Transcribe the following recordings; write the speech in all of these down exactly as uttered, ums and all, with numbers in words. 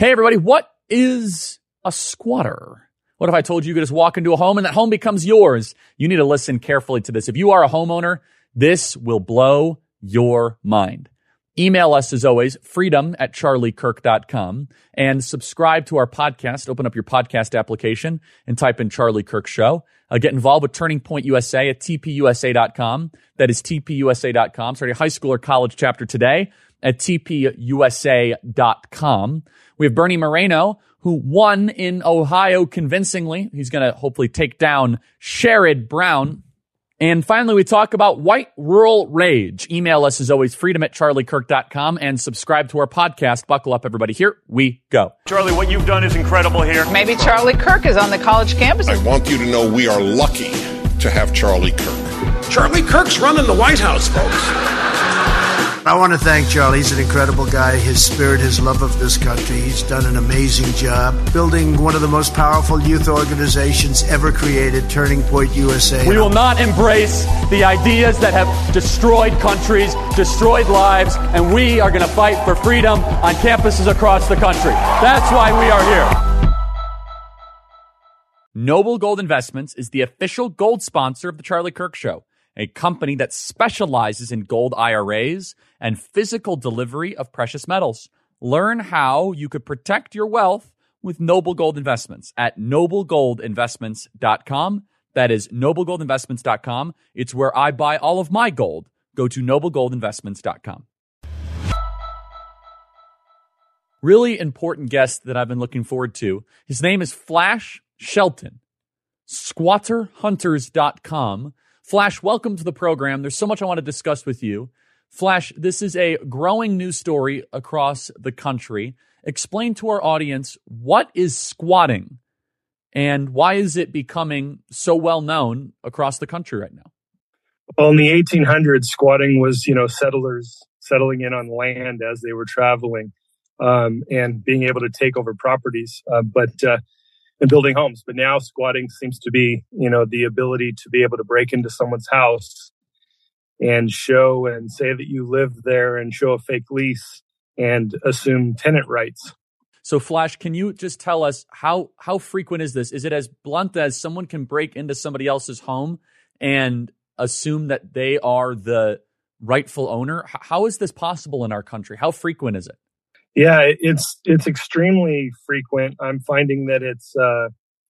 Hey, everybody, what is a squatter? What if I told you you could just walk into a home and that home becomes yours? You need to listen carefully to this. If you are a homeowner, this will blow your mind. Email us, as always, freedom at charlie kirk dot com, and subscribe to our podcast. Open up your podcast application and type in Charlie Kirk Show. Uh, get involved with Turning Point U S A at t p u s a dot com. That is t p u s a dot com. Starting a high school or college chapter today at t p u s a dot com. We have Bernie Moreno, who won in Ohio convincingly. He's going to hopefully take down Sherrod Brown. And finally, we talk about white rural rage. Email us, as always, freedom at charlie kirk dot com, and subscribe to our podcast. Buckle up, everybody. Here we go. Charlie, what you've done is incredible here. Maybe Charlie Kirk is on the college campus. I want you to know we are lucky to have Charlie Kirk. Charlie Kirk's running the White House, folks. I want to thank Charlie. He's an incredible guy. His spirit, his love of this country. He's done an amazing job building one of the most powerful youth organizations ever created, Turning Point U S A. We will not embrace the ideas that have destroyed countries, destroyed lives, and we are going to fight for freedom on campuses across the country. That's why we are here. Noble Gold Investments is the official gold sponsor of The Charlie Kirk Show, a company that specializes in gold I R As and physical delivery of precious metals. Learn how you could protect your wealth with Noble Gold Investments at noble gold investments dot com. That is noble gold investments dot com. It's where I buy all of my gold. Go to noble gold investments dot com. Really important guest that I've been looking forward to. His name is Flash Shelton, squatter hunters dot com. Flash, welcome to the program. There's so much I want to discuss with you. Flash, this is a growing news story across the country. Explain to our audience, what is squatting and why is it becoming so well known across the country right now? Well, in the eighteen hundreds, squatting was, you know, settlers settling in on land as they were traveling um, and being able to take over properties. Uh, but uh, and building homes. But now squatting seems to be, you know, the ability to be able to break into someone's house and show and say that you live there and show a fake lease and assume tenant rights. So Flash, can you just tell us how, how frequent is this? Is it as blunt as someone can break into somebody else's home and assume that they are the rightful owner? How is this possible in our country? How frequent is it? Yeah, it's it's extremely frequent. I'm finding that it's, uh,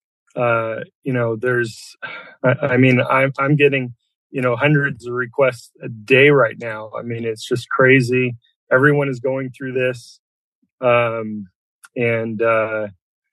uh, you know, there's, I, I mean, I'm I'm getting, you know, hundreds of requests a day right now. I mean, it's just crazy. Everyone is going through this, um, and uh,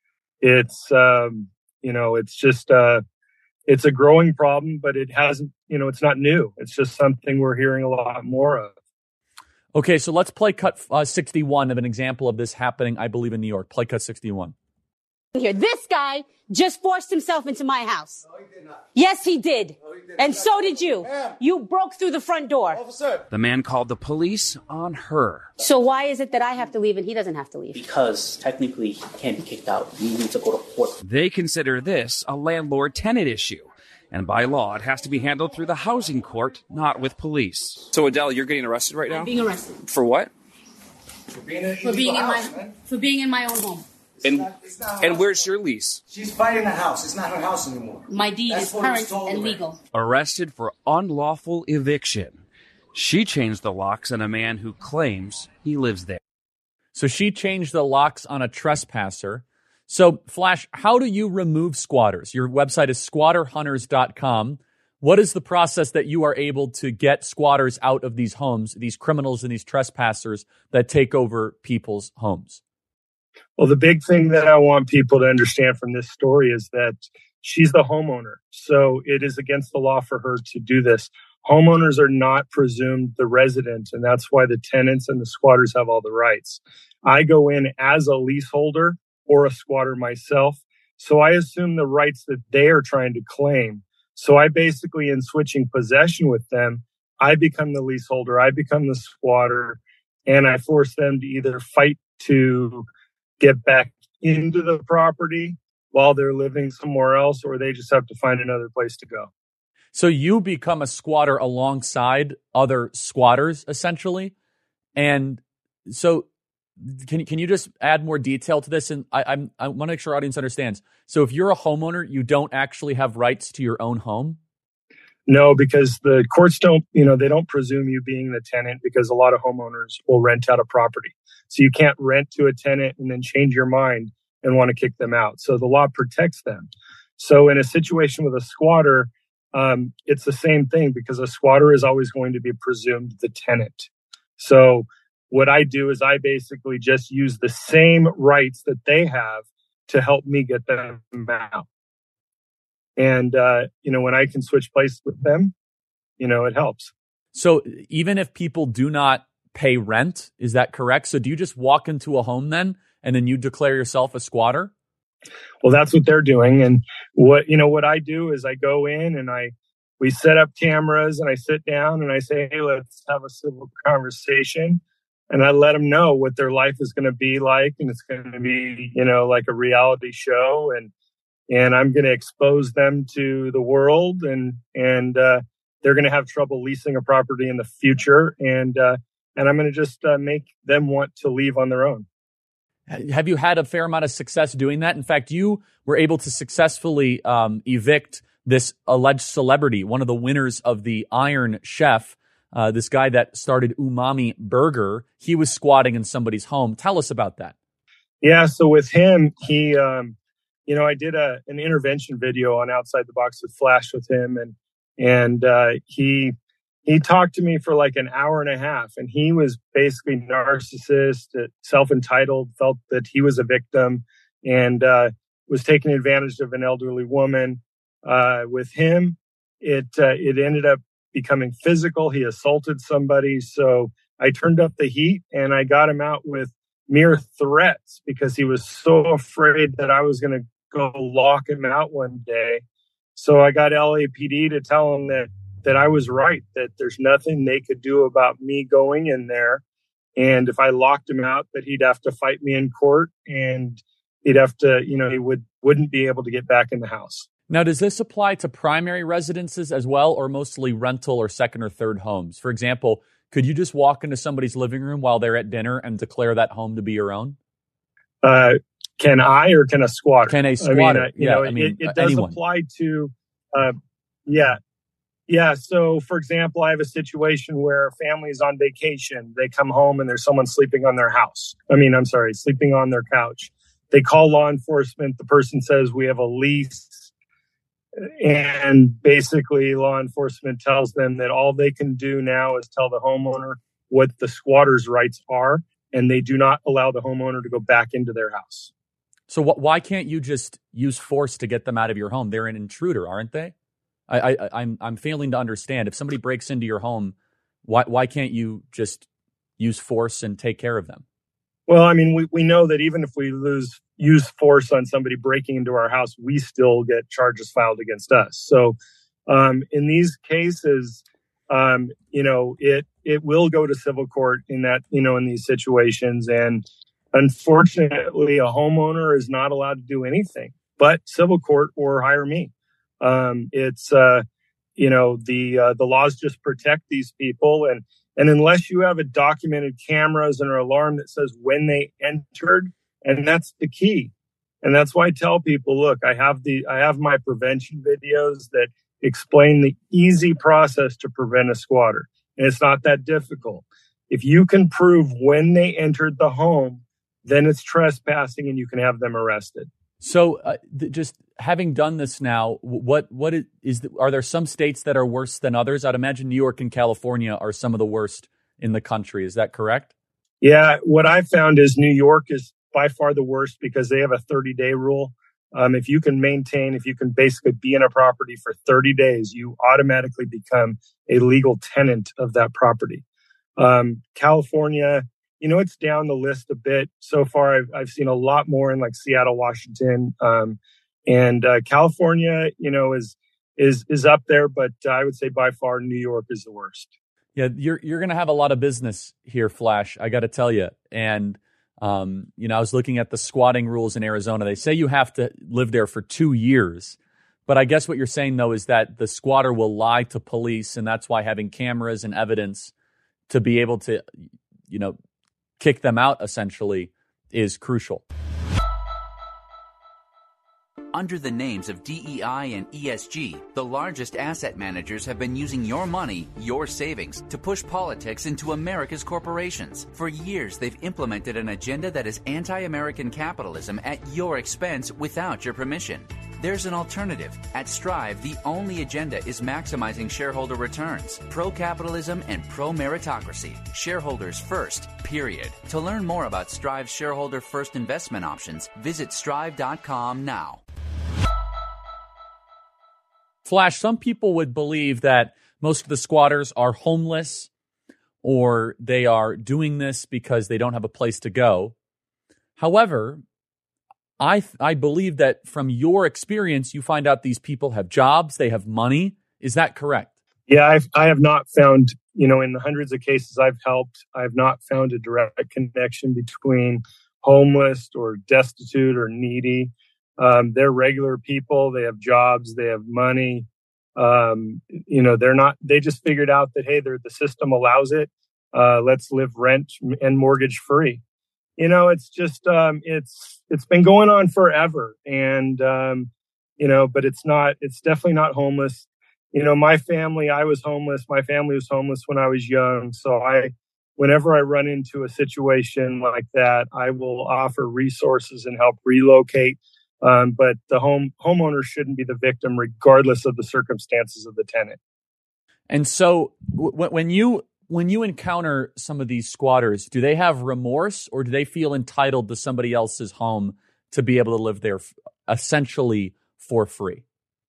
it's, um, you know, it's just, uh, it's a growing problem, but it hasn't, you know, it's not new. It's just something we're hearing a lot more of. Okay, so let's play cut uh, sixty-one of an example of this happening, I believe, in New York. Play cut sixty-one. Here, this guy just forced himself into my house. No, he did not. Yes, he did. No, he did and not. So did you. Ma'am. You broke through the front door. Officer. The man called the police on her. So why is it that I have to leave and he doesn't have to leave? Because technically he can't be kicked out. We need to go to court. They consider this a landlord-tenant issue. And by law, it has to be handled through the housing court, not with police. So, Adele, you're getting arrested right now? I'm being arrested. For what? For being, a, for being in house, my man. for being in my own home. And not, not and where's your lease? She's buying the house. It's not her house anymore. My deed That's is current and legal. Arrested for unlawful eviction. She changed the locks on a man who claims he lives there. So she changed the locks on a trespasser. So, Flash, how do you remove squatters? Your website is squatter hunters dot com. What is the process that you are able to get squatters out of these homes, these criminals and these trespassers that take over people's homes? Well, the big thing that I want people to understand from this story is that she's the homeowner. So it is against the law for her to do this. Homeowners are not presumed the resident, and that's why the tenants and the squatters have all the rights. I go in as a leaseholder or a squatter myself. So I assume the rights that they are trying to claim. So I basically, in switching possession with them, I become the leaseholder, I become the squatter, and I force them to either fight to get back into the property while they're living somewhere else, or they just have to find another place to go. So you become a squatter alongside other squatters, essentially. And so can can you just add more detail to this? And I I'm, I want to make sure our audience understands. So if you're a homeowner, you don't actually have rights to your own home? No, because the courts don't, you know, they don't presume you being the tenant, because a lot of homeowners will rent out a property. So you can't rent to a tenant and then change your mind and want to kick them out. So the law protects them. So in a situation with a squatter, um, it's the same thing, because a squatter is always going to be presumed the tenant. So what I do is I basically just use the same rights that they have to help me get them out. And, uh, you know, when I can switch places with them, you know, it helps. So even if people do not pay rent, is that correct? So do you just walk into a home then, and then you declare yourself a squatter? Well, that's what they're doing. And what, you know, what I do is I go in and I, we set up cameras and I sit down and I say, hey, let's have a civil conversation. And I let them know what their life is going to be like. And it's going to be, you know, like a reality show. And, and I'm going to expose them to the world, and, and, uh, they're going to have trouble leasing a property in the future. And, uh, and I'm going to just uh, make them want to leave on their own. Have you had a fair amount of success doing that? In fact, you were able to successfully um, evict this alleged celebrity, one of the winners of the Iron Chef, uh, this guy that started Umami Burger. He was squatting in somebody's home. Tell us about that. Yeah, so with him, he, um, you know, I did a an intervention video on Outside the Box with Flash with him, and and uh, he he talked to me for like an hour and a half, and he was basically narcissist, self-entitled, felt that he was a victim, and uh, was taking advantage of an elderly woman. Uh, with him, it uh, it ended up becoming physical. He assaulted somebody, so I turned up the heat and I got him out with mere threats, because he was so afraid that I was going to go lock him out one day. So I got L A P D to tell him that that I was right, that there's nothing they could do about me going in there. And if I locked him out, that he'd have to fight me in court, and he'd have to, you know, he would, wouldn't be able to get back in the house. Now, does this apply to primary residences as well, or mostly rental or second or third homes? For example, could you just walk into somebody's living room while they're at dinner and declare that home to be your own? Uh, can I, or can a squatter? Can a squatter? I mean, uh, you yeah, know, I mean, it, it does anyone. apply to, uh, yeah. Yeah. So, for example, I have a situation where a family is on vacation. They come home and there's someone sleeping on their house. I mean, I'm sorry, sleeping on their couch. They call law enforcement. The person says, we have a lease. And basically, law enforcement tells them that all they can do now is tell the homeowner what the squatter's rights are, and they do not allow the homeowner to go back into their house. So wh- why can't you just use force to get them out of your home? They're an intruder, aren't they? I, I, I'm I'm failing to understand. If somebody breaks into your home, why why can't you just use force and take care of them? Well, I mean, we, we know that even if we lose use force on somebody breaking into our house, we still get charges filed against us. So um, in these cases, um, you know, it it will go to civil court in that, you know, in these situations. And unfortunately, a homeowner is not allowed to do anything but civil court or hire me. Um, it's, uh, you know, the, uh, the laws just protect these people. And, and unless you have a documented cameras and an alarm that says when they entered, and that's the key. And that's why I tell people, look, I have the, I have my prevention videos that explain the easy process to prevent a squatter. And it's not that difficult. If you can prove when they entered the home, then it's trespassing and you can have them arrested. So uh, th- just having done this now, what what is, is the, are there some states that are worse than others? I'd imagine New York and California are some of the worst in the country. Is that correct? Yeah. What I found is New York is by far the worst, because they have a thirty day rule. Um, if you can maintain, if you can basically be in a property for thirty days, you automatically become a legal tenant of that property. Um, California, you know, it's down the list a bit. So far, I've, I've seen a lot more in like Seattle, Washington, um, and uh, California, you know, is is is up there. But uh, I would say by far, New York is the worst. Yeah, you're you're going to have a lot of business here, Flash. I got to tell you. And um, you know, I was looking at the squatting rules in Arizona. They say you have to live there for two years. But I guess what you're saying though is that the squatter will lie to police, and that's why having cameras and evidence to be able to, you know, kick them out, essentially, is crucial. Under the names of D E I and E S G, the largest asset managers have been using your money, your savings, to push politics into America's corporations. For years, they've implemented an agenda that is anti-American capitalism at your expense without your permission. There's an alternative. At Strive, the only agenda is maximizing shareholder returns, pro-capitalism and pro-meritocracy. Shareholders first, period. To learn more about Strive's shareholder first investment options, visit strive dot com now. Flash, some people would believe that most of the squatters are homeless or they are doing this because they don't have a place to go. However, I I believe that from your experience, you find out these people have jobs, they have money. Is that correct? Yeah, I've, I have not found, you know, in the hundreds of cases I've helped, I've not found a direct connection between homeless or destitute or needy. Um, they're regular people. They have jobs. They have money. Um, you know, they're not, they just figured out that, hey, they're, the system allows it. Uh, let's live rent and mortgage free. You know, it's just, um, it's, it's been going on forever. And, um, you know, but it's not, it's definitely not homeless. You know, my family, I was homeless. My family was homeless when I was young. So I, whenever I run into a situation like that, I will offer resources and help relocate. Um, but the home homeowner shouldn't be the victim, regardless of the circumstances of the tenant. And so, w- when you when you encounter some of these squatters, do they have remorse, or do they feel entitled to somebody else's home to be able to live there, f- essentially for free?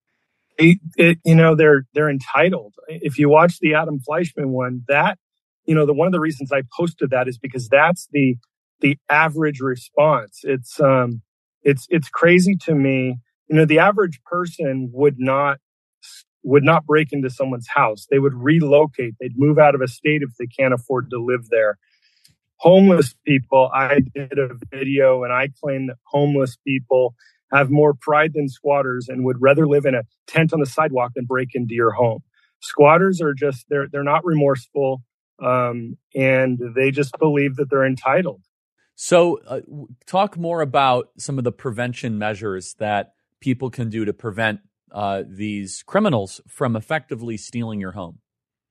It, it, you know, they're they're entitled. If you watch the Adam Fleischman one, that you know, the one of the reasons I posted that is because that's the the average response. It's um. It's it's crazy to me. You know, the average person would not would not break into someone's house. They would relocate. They'd move out of a state if they can't afford to live there. Homeless people, I did a video and I claim that homeless people have more pride than squatters and would rather live in a tent on the sidewalk than break into your home. Squatters are just, they're they're not remorseful, um, and they just believe that they're entitled. So uh, talk more about some of the prevention measures that people can do to prevent uh, these criminals from effectively stealing your home.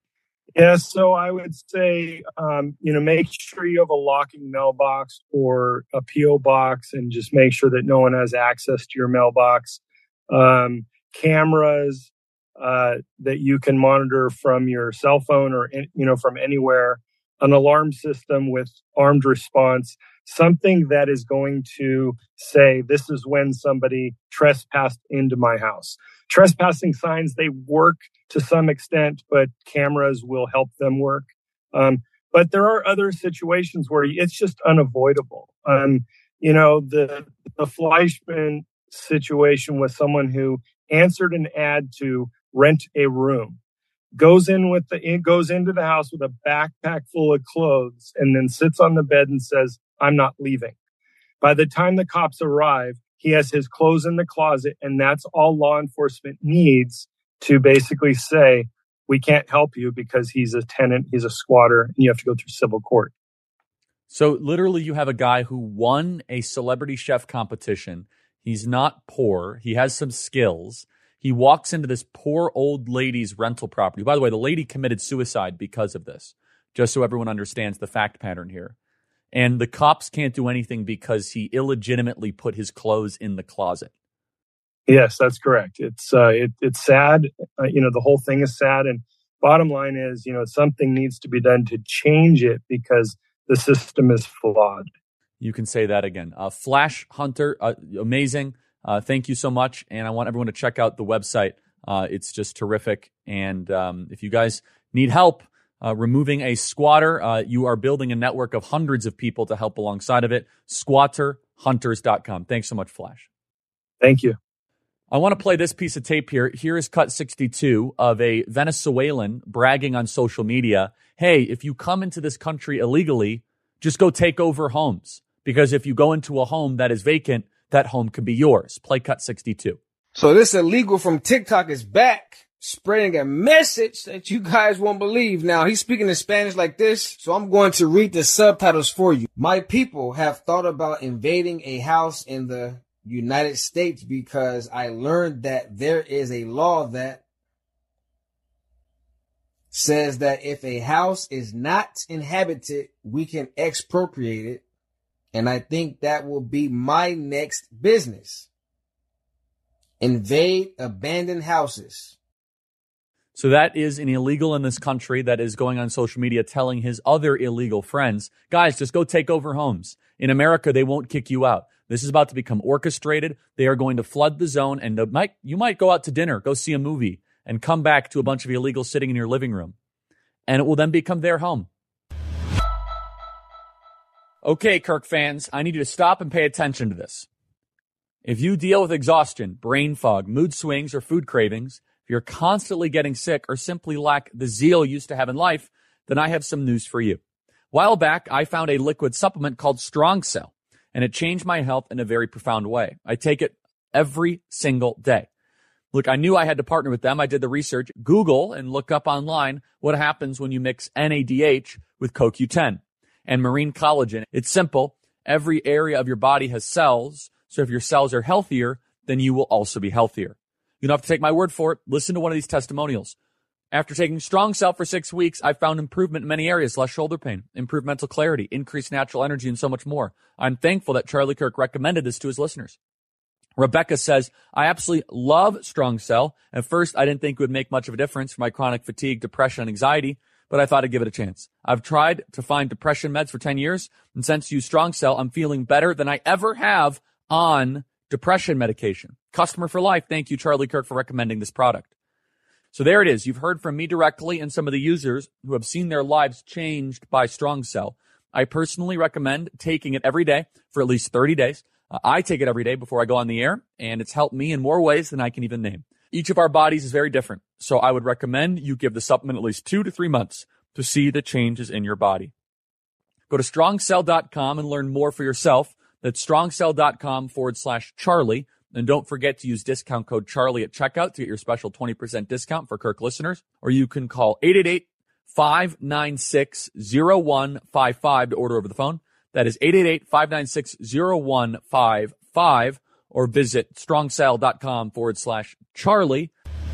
Yeah, so I would say, um, you know, make sure you have a locking mailbox or a P O box and just make sure that no one has access to your mailbox. Um, cameras uh, that you can monitor from your cell phone or, you know, from anywhere. An alarm system with armed response, something that is going to say, this is when somebody trespassed into my house. Trespassing signs, they work to some extent, but cameras will help them work. Um, but there are other situations where it's just unavoidable. Um, you know, the, the Fleischman situation was someone who answered an ad to rent a room. Goes in with the it goes into the house with a backpack full of clothes and then sits on the bed and says, I'm not leaving. By the time the cops arrive, he has his clothes in the closet, and that's all law enforcement needs to basically say, we can't help you because he's a tenant, he's a squatter, and you have to go through civil court. So literally you have a guy who won a celebrity chef competition. He's not poor. He has some skills. He walks into this poor old lady's rental property. By the way, the lady committed suicide because of this, just so everyone understands the fact pattern here. And the cops can't do anything because he illegitimately put his clothes in the closet. Yes, that's correct. It's uh, it, it's sad. Uh, you know, the whole thing is sad. And bottom line is, you know, something needs to be done to change it because the system is flawed. You can say that again. Uh, Flash Hunter, uh, amazing. Uh, thank you so much. And I want everyone to check out the website. Uh, it's just terrific. And um, if you guys need help uh, removing a squatter, uh, you are building a network of hundreds of people to help alongside of it. squatter hunters dot com. Thanks so much, Flash. Thank you. I want to play this piece of tape here. Here is cut sixty-two of a Venezuelan bragging on social media. Hey, if you come into this country illegally, just go take over homes. Because if you go into a home that is vacant, that home could be yours. Play cut sixty-two. So this illegal from TikTok is back. spreading a message that you guys won't believe. Now, he's speaking in Spanish like this, so I'm going to read the subtitles for you. My people have thought about invading a house in the United States because I learned that there is a law that says that if a house is not inhabited, we can expropriate it. And I think that will be my next business. Invade abandoned houses. So that is an illegal in this country that is going on social media telling his other illegal friends, guys, just go take over homes. In America, they won't kick you out. This is about to become orchestrated. They are going to flood the zone, and might, you might go out to dinner, go see a movie, and come back to a bunch of illegals sitting in your living room. And it will then become their home. Okay, Kirk fans, I need you to stop and pay attention to this. If you deal with exhaustion, brain fog, mood swings, or food cravings, if you're constantly getting sick or simply lack the zeal you used to have in life, then I have some news for you. A while back, I found a liquid supplement called Strong Cell, and it changed my health in a very profound way. I take it every single day. Look, I knew I had to partner with them. I did the research, Google, and look up online what happens when you mix N A D H with C O Q ten and marine collagen. It's simple. Every area of your body has cells, so if your cells are healthier, then you will also be healthier. You don't have to take my word for it. Listen to one of these testimonials. After taking Strong Cell for six weeks, I found improvement in many areas, less shoulder pain, improved mental clarity, increased natural energy, and so much more. I'm thankful that Charlie Kirk recommended this to his listeners. Rebecca says, I absolutely love Strong Cell. At first, I didn't think it would make much of a difference for my chronic fatigue, depression, and anxiety, but I thought I'd give it a chance. I've tried to find depression meds for ten years, and since you Strong Cell, I'm feeling better than I ever have on depression medication. Customer for life. Thank you, Charlie Kirk, for recommending this product. So there it is. You've heard from me directly and some of the users who have seen their lives changed by Strong Cell. I personally recommend taking it every day for at least thirty days. Uh, I take it every day before I go on the air, and it's helped me in more ways than I can even name. Each of our bodies is very different, so I would recommend you give the supplement at least two to three months to see the changes in your body. Go to strong cell dot com and learn more for yourself. That's strongcell.com forward slash Charlie. And don't forget to use discount code Charlie at checkout to get your special twenty percent discount for Kirk listeners. Or you can call eight eight eight, five nine six, zero one five five to order over the phone. That is eight eight eight, five nine six, zero one five five. Or visit strongcell.com forward slash Charlie.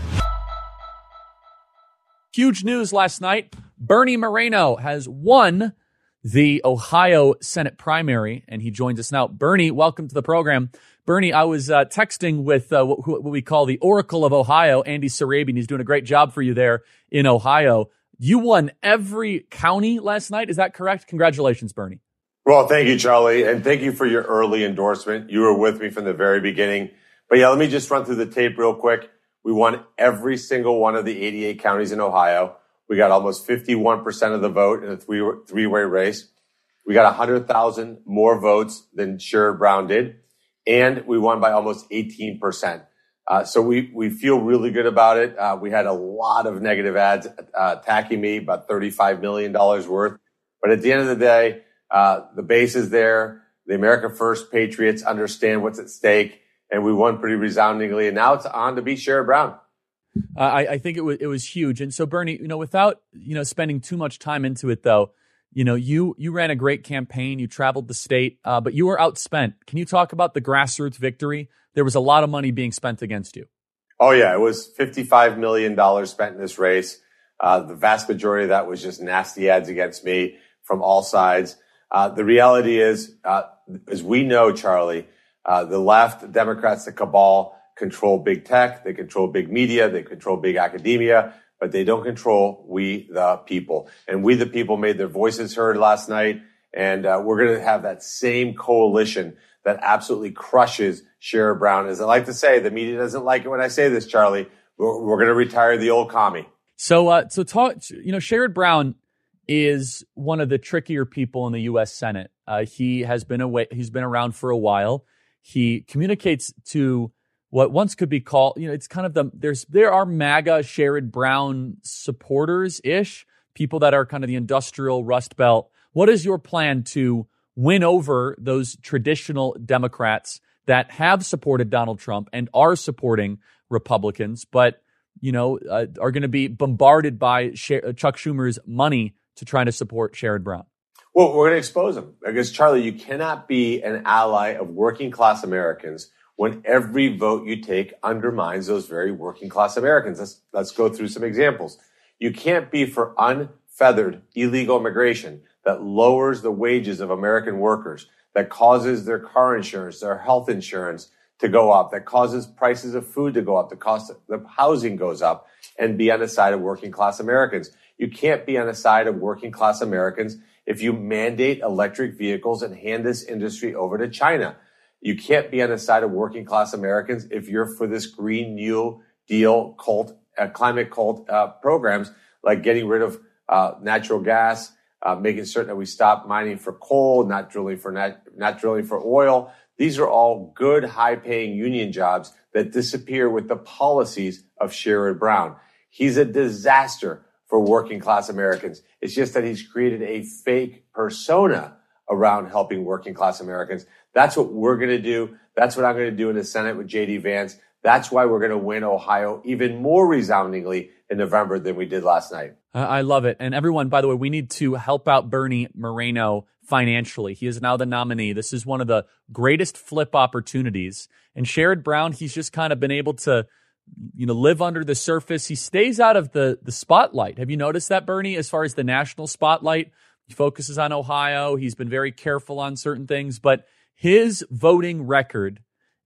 Huge news last night. Bernie Moreno has won the Ohio Senate primary, and he joins us now. Bernie, welcome to the program. Bernie, I was uh, texting with uh, what, what we call the Oracle of Ohio, Andy Sarabian. He's doing a great job for you there in Ohio. You won every county last night. Is that correct? Congratulations, Bernie. Well, thank you, Charlie, and thank you for your early endorsement. You were with me from the very beginning. But yeah, let me just run through the tape real quick. We won every single one of the eighty-eight counties in Ohio. We got almost fifty-one percent of the vote in a three, three-way race. We got one hundred thousand more votes than Sherrod Brown did. And we won by almost eighteen percent. Uh, so we, we feel really good about it. Uh, we had a lot of negative ads uh, attacking me, about thirty-five million dollars worth. But at the end of the day, uh, the base is there. The America First Patriots understand what's at stake. And we won pretty resoundingly. And now it's on to beat Sherrod Brown. Uh, I, I think it was it was huge. And so, Bernie, you know, without, you know, spending too much time into it, though, you know, you you ran a great campaign. You traveled the state, uh, but you were outspent. Can you talk about the grassroots victory? There was a lot of money being spent against you. Oh, yeah. It was fifty-five million dollars spent in this race. Uh, the vast majority of that was just nasty ads against me from all sides. Uh, the reality is, uh, as we know, Charlie, uh, the left, Democrats, the cabal control big tech. They control big media. They control big academia. But they don't control we, the people. And we, the people, made their voices heard last night. And uh, we're going to have that same coalition that absolutely crushes Sherrod Brown. As I like to say, the media doesn't like it when I say this, Charlie. We're, we're going to retire the old commie. So, uh, so talk, you know, Sherrod Brown is one of the trickier people in the U S Senate. Uh, he has been away. He's been around for a while. He communicates to what once could be called, you know, it's kind of the, there's, there are MAGA Sherrod Brown supporters-ish, people that are kind of the industrial Rust Belt. What is your plan to win over those traditional Democrats that have supported Donald Trump and are supporting Republicans, but you know, uh, are going to be bombarded by Sh- Chuck Schumer's money to try to support Sherrod Brown? Well, we're going to expose him. Because, Charlie, you cannot be an ally of working class Americans when every vote you take undermines those very working class Americans. Let's, let's go through some examples. You can't be for unfeathered illegal immigration that lowers the wages of American workers, that causes their car insurance, their health insurance to go up, that causes prices of food to go up, the cost of the housing goes up, and be on the side of working class Americans. You can't be on the side of working class Americans if you mandate electric vehicles and hand this industry over to China. You can't be on the side of working class Americans if you're for this Green New Deal cult, uh, climate cult uh, programs like getting rid of uh, natural gas, uh, making certain that we stop mining for coal, not drilling for nat- not drilling for oil. These are all good, high-paying union jobs that disappear with the policies of Sherrod Brown. He's a disaster for working class Americans. It's just that he's created a fake persona around helping working class Americans. That's what we're going to do. That's what I'm going to do in the Senate with J D Vance. That's why we're going to win Ohio even more resoundingly in November than we did last night. I love it. And everyone, by the way, we need to help out Bernie Moreno financially. He is now the nominee. This is one of the greatest flip opportunities. And Sherrod Brown, he's just kind of been able to, you know, live under the surface. He stays out of the, the spotlight. Have you noticed that, Bernie, as far as the national spotlight? He focuses on Ohio. He's been very careful on certain things, but his voting record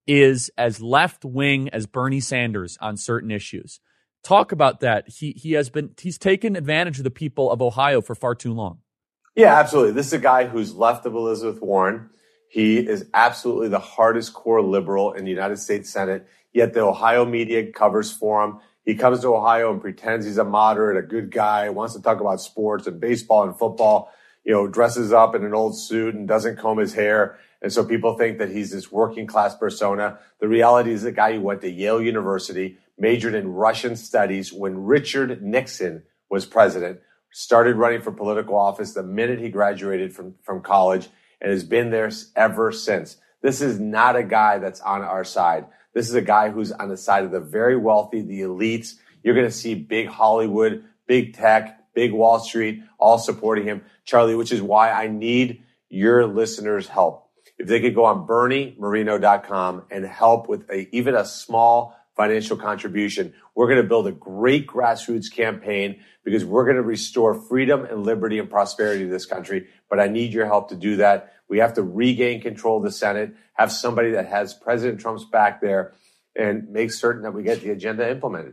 is as left-wing as Bernie Sanders on certain issues. Talk about that. He he has been he's taken advantage of the people of Ohio for far too long. Yeah, absolutely. This is a guy who's left of Elizabeth Warren. He is absolutely the hardest core liberal in the United States Senate, yet the Ohio media covers for him. He comes to Ohio and pretends he's a moderate, a good guy, wants to talk about sports and baseball and football, you know, dresses up in an old suit and doesn't comb his hair. And so people think that he's this working class persona. The reality is the guy who went to Yale University, majored in Russian studies when Richard Nixon was president, started running for political office the minute he graduated from, from college, and has been there ever since. This is not a guy that's on our side. This is a guy who's on the side of the very wealthy, the elites. You're going to see big Hollywood, big tech, big Wall Street, all supporting him, Charlie, which is why I need your listeners' help. If they could go on Bernie Moreno dot com and help with a, even a small financial contribution, we're going to build a great grassroots campaign because we're going to restore freedom and liberty and prosperity to this country. But I need your help to do that. We have to regain control of the Senate, have somebody that has President Trump's back there, and make certain that we get the agenda implemented.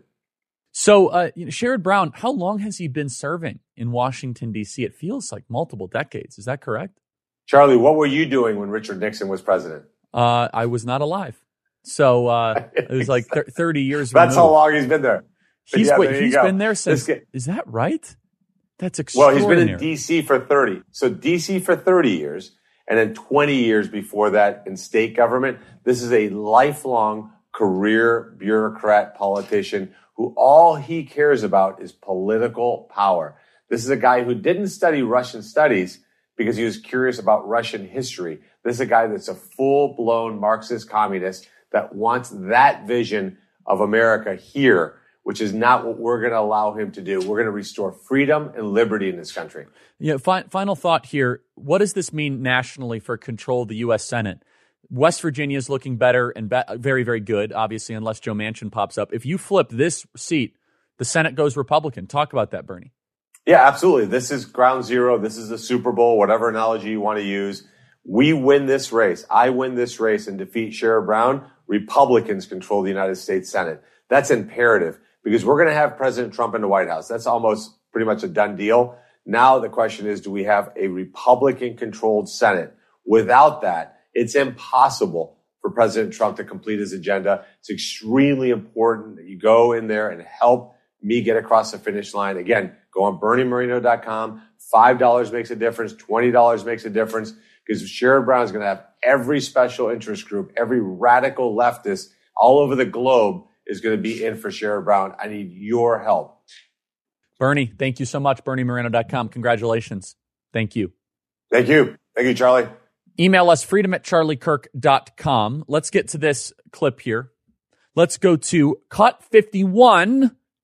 So, uh, you know, Sherrod Brown, how long has he been serving in Washington, D C? It feels like multiple decades. Is that correct? Charlie, what were you doing when Richard Nixon was president? Uh, I was not alive. So uh, it was like th- thirty years That's removed. how long he's been there. He's, yeah, wait, there he's go. been there since, This, is that right? That's well, extraordinary. he's been in D C for thirty. So D C for thirty years, and then twenty years before that in state government. This is a lifelong career bureaucrat politician who all he cares about is political power. This is a guy who didn't study Russian studies because he was curious about Russian history. This is a guy that's a full-blown Marxist communist that wants that vision of America here, which is not what we're going to allow him to do. We're going to restore freedom and liberty in this country. Yeah. Fi- final thought here. What does this mean nationally for control of the U S Senate? West Virginia is looking better and be- very, very good, obviously, unless Joe Manchin pops up. If you flip this seat, the Senate goes Republican. Talk about that, Bernie. Yeah, absolutely. This is ground zero. This is the Super Bowl, whatever analogy you want to use. We win this race. I win this race and defeat Sherrod Brown. Republicans control the United States Senate. That's imperative because we're going to have President Trump in the White House. That's almost pretty much a done deal. Now the question is, do we have a Republican-controlled Senate? Without that, it's impossible for President Trump to complete his agenda. It's extremely important that you go in there and help me get across the finish line. Again, go on Bernie Moreno dot com. five dollars makes a difference. twenty dollars makes a difference because Sherrod Brown is going to have every special interest group, every radical leftist all over the globe is going to be in for Sherrod Brown. I need your help. Bernie, thank you so much. Bernie Moreno dot com. Congratulations. Thank you. Thank you. Thank you, Charlie. Email us freedom at charlie kirk dot com. Let's get to this clip here. Let's go to Cut fifty-one.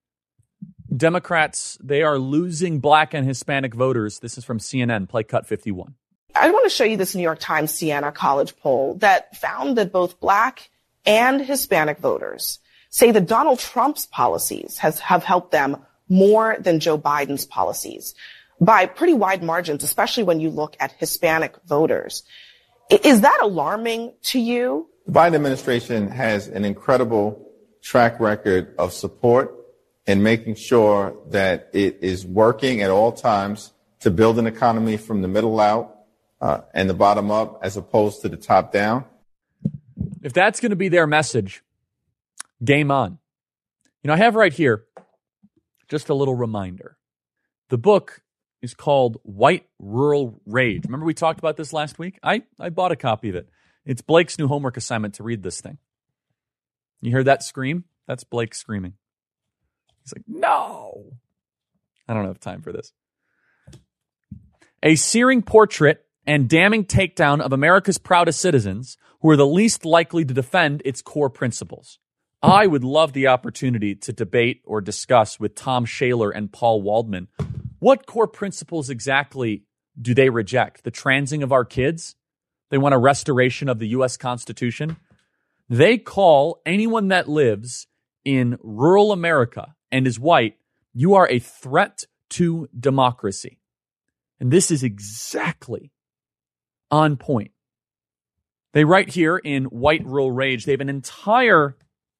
Democrats, they are losing black and Hispanic voters. This is from C N N, play cut fifty-one. I want to show you this New York Times Siena College poll that found that both black and Hispanic voters say that Donald Trump's policies has, have helped them more than Joe Biden's policies by pretty wide margins, especially when you look at Hispanic voters. Is that alarming to you? The Biden administration has an incredible track record of support and making sure that it is working at all times to build an economy from the middle out uh, and the bottom up as opposed to the top down. If that's going to be their message, game on. You know, I have right here just a little reminder. The book is called White Rural Rage. Remember we talked about this last week? I, I bought a copy of it. It's Blake's new homework assignment to read this thing. You hear that scream? That's Blake screaming. He's like, no. I don't have time for this. A searing portrait and damning takedown of America's proudest citizens who are the least likely to defend its core principles. I would love the opportunity to debate or discuss with Tom Shaler and Paul Waldman. What core principles exactly do they reject? The transing of our kids? They want a restoration of the U S Constitution? They call anyone that lives in rural America and is white, you are a threat to democracy. And this is exactly on point. They write here in White Rural Rage, they have an entire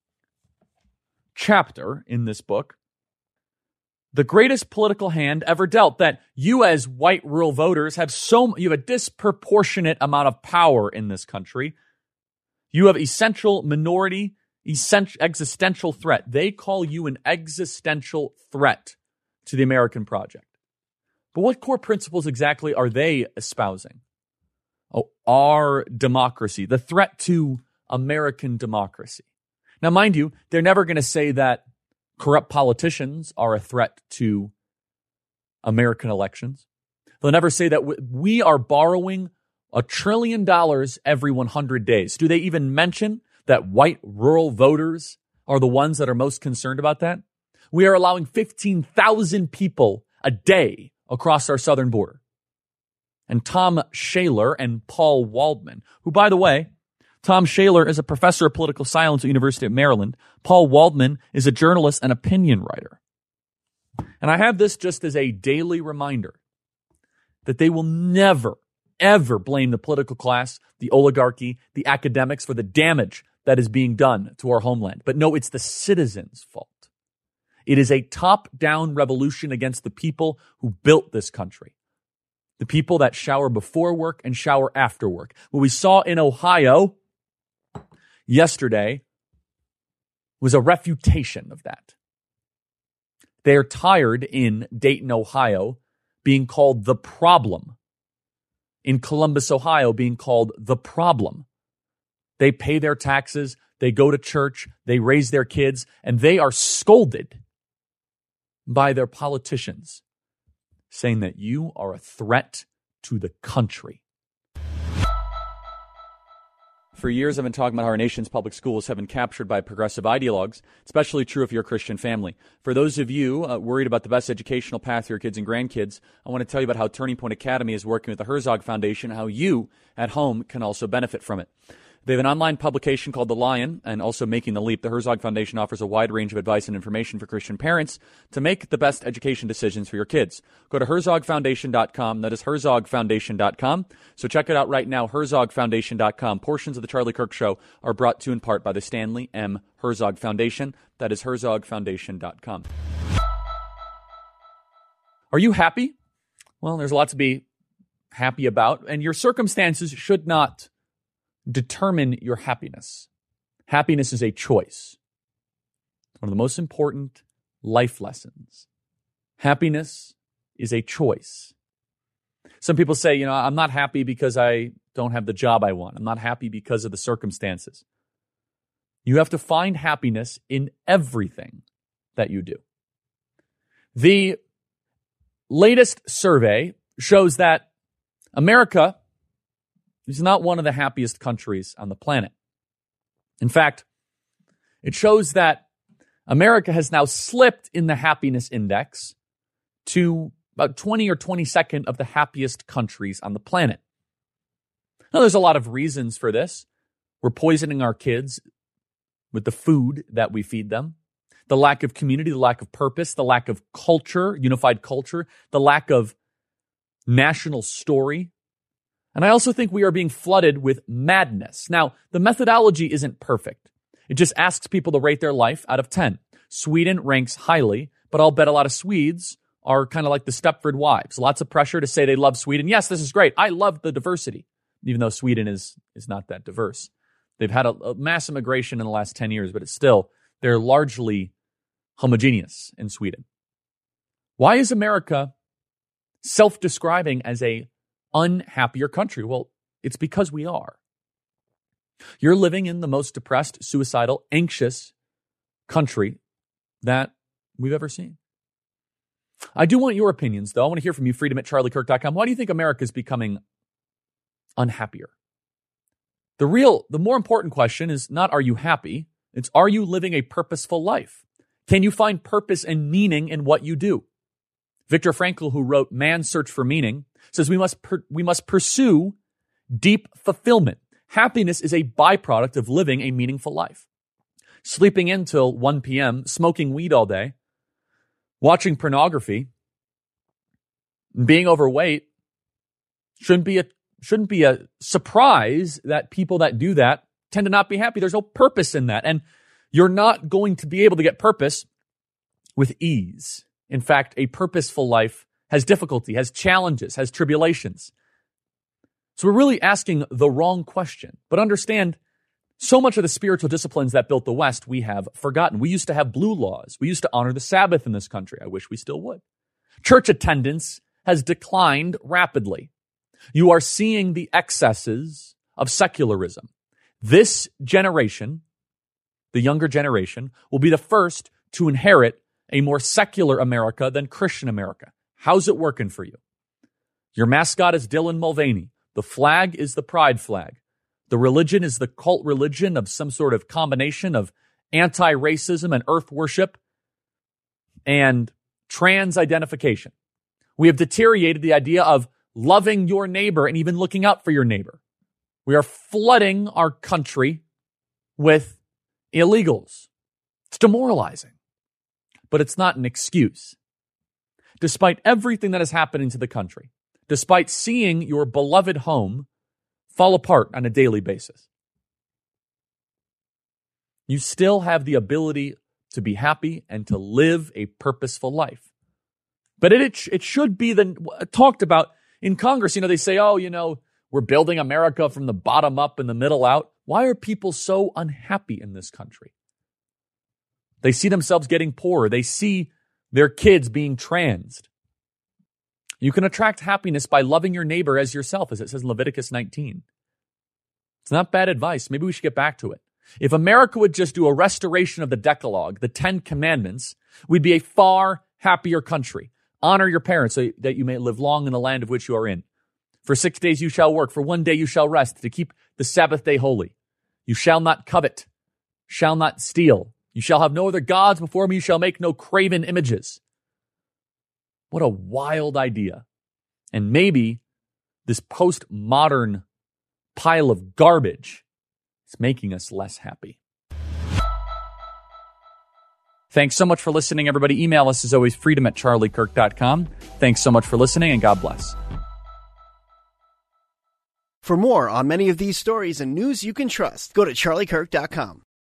chapter in this book, the greatest political hand ever dealt, that you as white rural voters have so, you have a disproportionate amount of power in this country. You have essential minority, essential, existential threat. They call you an existential threat to the American project. But what core principles exactly are they espousing? Oh, our democracy, the threat to American democracy. Now, mind you, they're never going to say that corrupt politicians are a threat to American elections. They'll never say that we are borrowing a trillion dollars every one hundred days. Do they even mention that white rural voters are the ones that are most concerned about that? We are allowing fifteen thousand people a day across our southern border. And Tom Shaler and Paul Waldman, who, by the way, Tom Shaler is a professor of political science at the University of Maryland. Paul Waldman is a journalist and opinion writer. And I have this just as a daily reminder that they will never, ever blame the political class, the oligarchy, the academics for the damage that is being done to our homeland. But no, it's the citizens' fault. It is a top-down revolution against the people who built this country. The people that shower before work and shower after work. What we saw in Ohio yesterday was a refutation of that. They are tired in Dayton, Ohio, being called the problem. In Columbus, Ohio, being called the problem. They pay their taxes, they go to church, they raise their kids, and they are scolded by their politicians, saying that you are a threat to the country. For years, I've been talking about how our nation's public schools have been captured by progressive ideologues, especially true if you're a Christian family. For those of you uh, worried about the best educational path for your kids and grandkids, I want to tell you about how Turning Point Academy is working with the Herzog Foundation, how you at home can also benefit from it. They have an online publication called The Lion and also Making the Leap. The Herzog Foundation offers a wide range of advice and information for Christian parents to make the best education decisions for your kids. Go to herzog foundation dot com. That is herzog foundation dot com. So check it out right now, herzog foundation dot com. Portions of the Charlie Kirk Show are brought to you in part by the Stanley M. Herzog Foundation. That is herzog foundation dot com. Are you happy? Well, there's a lot to be happy about, and your circumstances should not determine your happiness. Happiness is a choice. It's one of the most important life lessons. Happiness is a choice. Some people say, you know, I'm not happy because I don't have the job I want. I'm not happy because of the circumstances. You have to find happiness in everything that you do. The latest survey shows that America is not one of the happiest countries on the planet. In fact, it shows that America has now slipped in the happiness index to about twenty or twenty-second of the happiest countries on the planet. Now, there's a lot of reasons for this. We're poisoning our kids with the food that we feed them. The lack of community, the lack of purpose, the lack of culture, unified culture, the lack of national story. And I also think we are being flooded with madness. Now, the methodology isn't perfect. It just asks people to rate their life out of ten. Sweden ranks highly, but I'll bet a lot of Swedes are kind of like the Stepford Wives. Lots of pressure to say they love Sweden. Yes, this is great. I love the diversity, even though Sweden is, is not that diverse. They've had a, a mass immigration in the last ten years, but it's still, they're largely homogeneous in Sweden. Why is America self-describing as a unhappier country? Well, it's because we are. You're living in the most depressed, suicidal, anxious country that we've ever seen. I do want your opinions, though. I want to hear from you, freedom at charlie kirk dot com. Why do you think America is becoming unhappier? The real, the more important question is not, are you happy? It's, are you living a purposeful life? Can you find purpose and meaning in what you do? Viktor Frankl, who wrote Man's Search for Meaning, says we must per, we must pursue deep fulfillment. Happiness is a byproduct of living a meaningful life. Sleeping in till one p.m., smoking weed all day, watching pornography, being overweight shouldn't be a shouldn't be a surprise that people that do that tend to not be happy. There's no purpose in that. And you're not going to be able to get purpose with ease. In fact, a purposeful life has difficulty, has challenges, has tribulations. So we're really asking the wrong question. But understand, so much of the spiritual disciplines that built the West, we have forgotten. We used to have blue laws. We used to honor the Sabbath in this country. I wish we still would. Church attendance has declined rapidly. You are seeing the excesses of secularism. This generation, the younger generation, will be the first to inherit a more secular America than Christian America. How's it working for you? Your mascot is Dylan Mulvaney. The flag is the pride flag. The religion is the cult religion of some sort of combination of anti-racism and earth worship and trans identification. We have deteriorated the idea of loving your neighbor and even looking out for your neighbor. We are flooding our country with illegals. It's demoralizing, but it's not an excuse. Despite everything that is happening to the country, despite seeing your beloved home fall apart on a daily basis, you still have the ability to be happy and to live a purposeful life. But it, it should be the, talked about in Congress. You know, they say, oh, you know, we're building America from the bottom up and the middle out. Why are people so unhappy in this country? They see themselves getting poorer. They see their kids being transed. You can attract happiness by loving your neighbor as yourself, as it says in Leviticus nineteen. It's not bad advice. Maybe we should get back to it. If America would just do a restoration of the Decalogue, the Ten Commandments, we'd be a far happier country. Honor your parents so that you may live long in the land of which you are in. For six days you shall work, for one day you shall rest, to keep the Sabbath day holy. You shall not covet, shall not steal. You shall have no other gods before me. You shall make no graven images. What a wild idea. And maybe this postmodern pile of garbage is making us less happy. Thanks so much for listening, everybody. Email us as always, freedom at charlie kirk dot com. Thanks so much for listening, and God bless. For more on many of these stories and news you can trust, go to charlie kirk dot com.